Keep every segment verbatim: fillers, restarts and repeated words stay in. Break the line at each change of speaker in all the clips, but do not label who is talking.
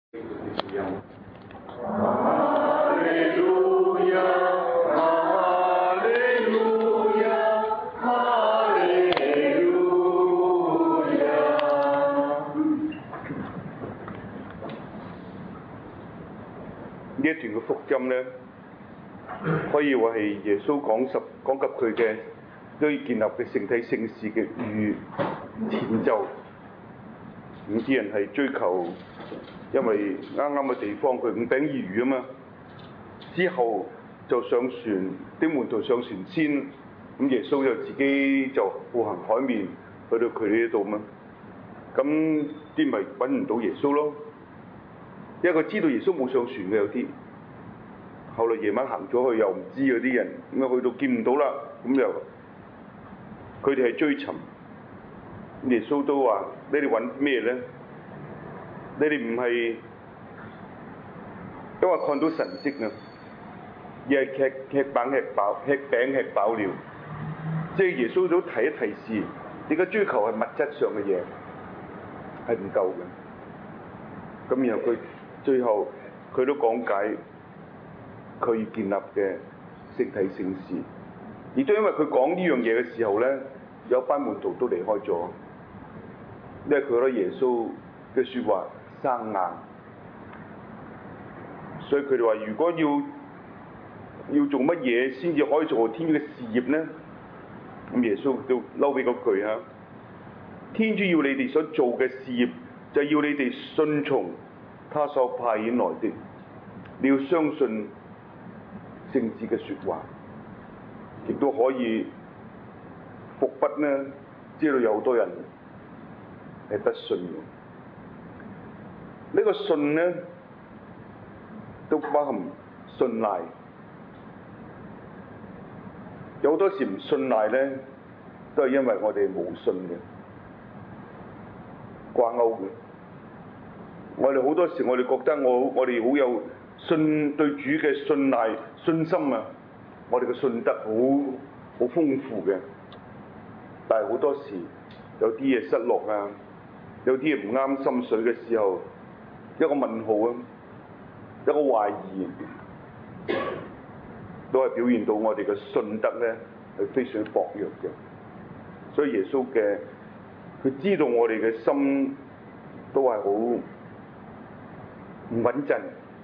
呢一段嘅福音咧，可以話係耶穌講十講及佢嘅都要建立嘅聖體聖事嘅預前奏。咁啲人係追求，因為啱啱嘅地方佢五餅二魚啊嘛，之後就上船，啲門徒上船先，咁耶穌就自己就步行海面去到佢哋呢度嘛。咁啲咪揾唔到耶穌咯？因為佢知道耶穌冇上船嘅有啲，後來夜晚行咗去又唔知嗰啲人，咁啊去到見唔到啦，咁就佢哋係追尋。耶穌都話：你哋揾咩咧？你哋唔係因為看到神跡啊，而係吃吃飽吃飽，吃餅吃飽了。即係耶穌都提一提示，你嘅追求係物質上嘅嘢，係唔夠嘅。咁然後佢最後佢都講解佢要建立嘅聖體聖事，亦都因為佢講呢樣嘢嘅時候咧，有班門徒都離開咗，因為佢覺得耶穌嘅説話生硬，所以佢哋話：如果要要做乜嘢先至可以做天主嘅事業咧？咁耶穌都嬲俾嗰句嚇：天主要你哋所做嘅事業，就係要你哋順從他所派遣來的，你要相信聖子嘅説話，亦都可以伏筆呢，知道有好多人係不信嘅。呢、這個信呢，都包含信賴。有好多時唔信賴呢，都係因為我哋冇信嘅掛鈎嘅。我哋好多時，我哋覺得我我哋好有信對主嘅信賴信心啊！我哋嘅信德好好豐富嘅，但係好多時有啲嘢失落啊，有啲嘢唔啱心水嘅時候，一個問號啊，一個懷疑，都係表現到我哋嘅信德咧係非常薄弱嘅。所以耶穌嘅佢知道我哋嘅心都係好唔穩陣，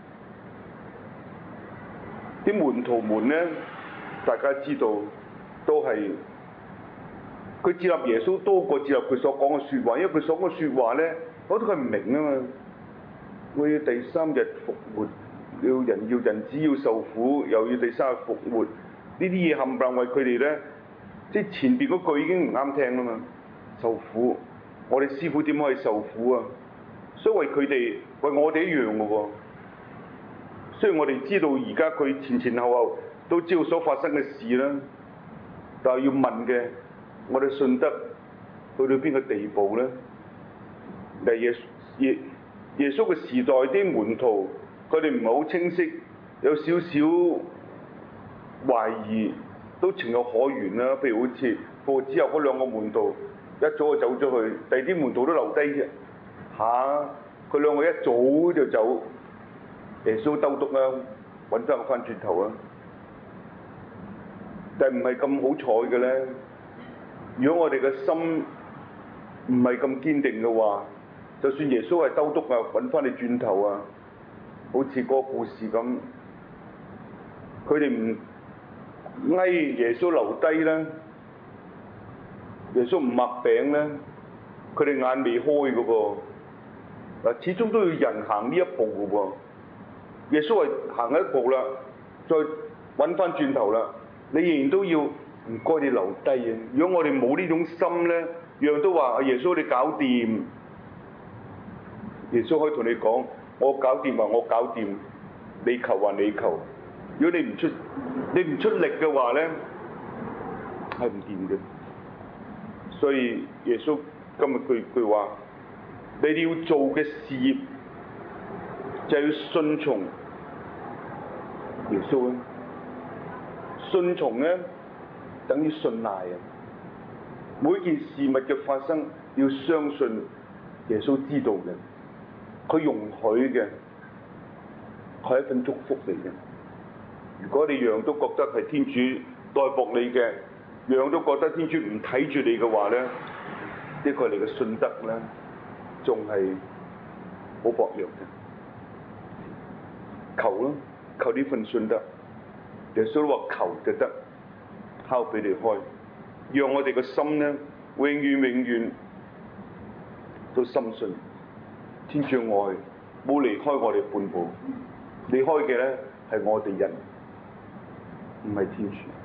啲門徒們咧，大家知道都係佢接納耶穌多過接納佢所講嘅説話，因為佢所講嘅説話咧，我覺得佢唔明啊嘛。我要第三日復活，要人要人子要受苦，又要第三日復活，呢啲嘢冚唪唥為佢哋咧，即係前邊嗰句已經唔啱聽啦嘛。受苦，我哋師傅點可以受苦啊？所以為佢哋，為我哋一樣嘅喎。雖然我哋知道而家佢前前後後都知道所發生嘅事啦，但係要問嘅，我哋信德去到邊個地步咧？但係耶耶耶穌嘅時代啲門徒，佢哋唔係好清晰，有少少懷疑，都情有可原啦。譬如好似復活之後嗰兩個門徒一早就走咗去，第二啲門徒都留低嘅。嚇！佢兩個一早就走，耶穌兜篤啦，揾翻個翻轉頭啊！但係唔係咁好彩嘅咧？如果我哋嘅心唔係咁堅定嘅話，就算耶穌係兜篤啊，揾翻你轉頭啊，好似嗰個故事咁，佢哋唔翳耶穌留低啦，耶穌唔擘餅咧，佢哋眼未開嘅噃。嗱，始終都要人行呢一步嘅喎。耶穌係行一步啦，再揾翻轉頭啦，你仍然都要唔該你留低啊！如果我哋冇呢種心咧，樣樣都話耶穌你搞掂，耶穌可以同你講：我搞掂話我搞掂，你求還你求。如果你唔出你唔出力嘅話咧，係唔掂嘅。所以耶穌今日句句話。你哋要做嘅事業就係要順從耶穌啊！順從咧等於信賴啊！每件事物嘅發生要相信耶穌知道嘅， 佢容許嘅係一份祝福嚟嘅。如果你樣都覺得係天主待薄你嘅，樣都覺得天主唔睇住你嘅話咧，呢個你嘅信德咧，仲係好薄弱嘅。求啦，求呢份信德。耶穌都話求就得，敲俾你開，讓我哋個心咧，永遠永遠都深信天主愛冇離開我哋半步，離開嘅咧係我哋人，唔係天主。